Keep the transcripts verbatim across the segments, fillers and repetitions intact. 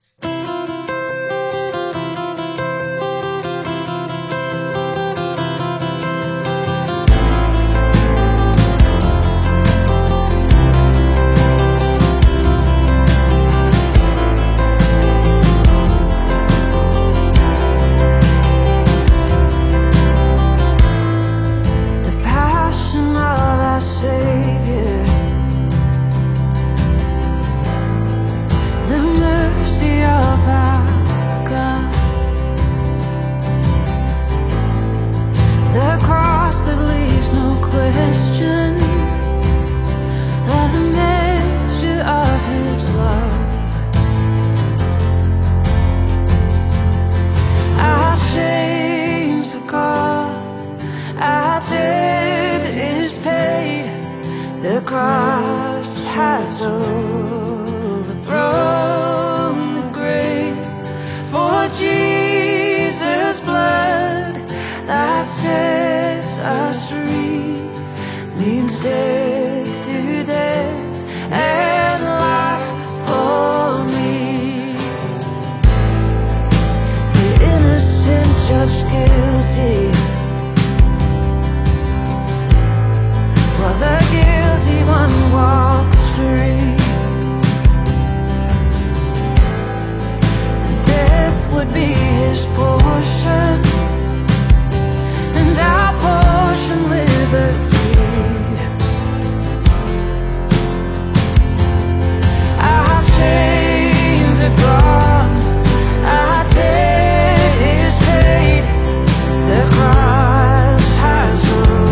The cross has overthrown the grave. For Jesus' blood that sets us free means death to death and life for me. The innocent judged guilty, while the guilty one walks free. Death would be his portion, and our portion liberty. Our chains are gone, our debt is paid. The cross has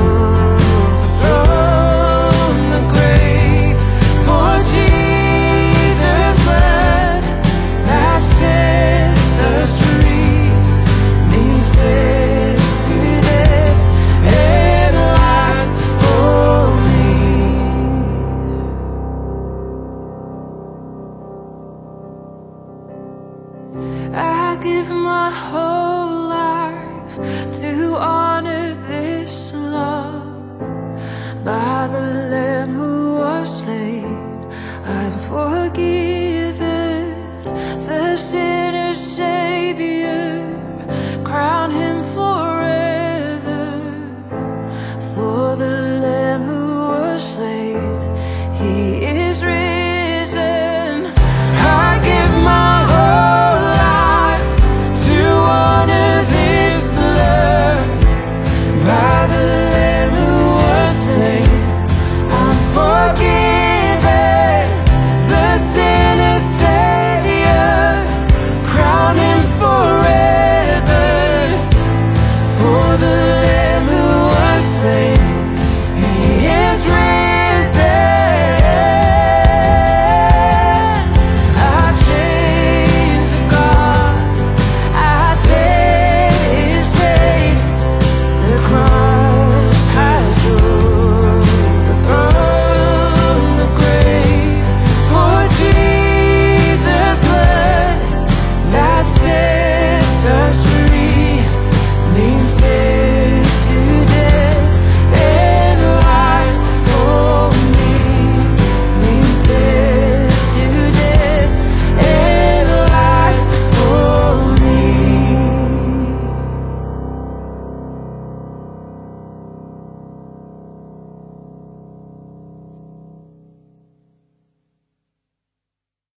I give my whole life to honor this love. By the Lamb who was slain, I'm forgiven.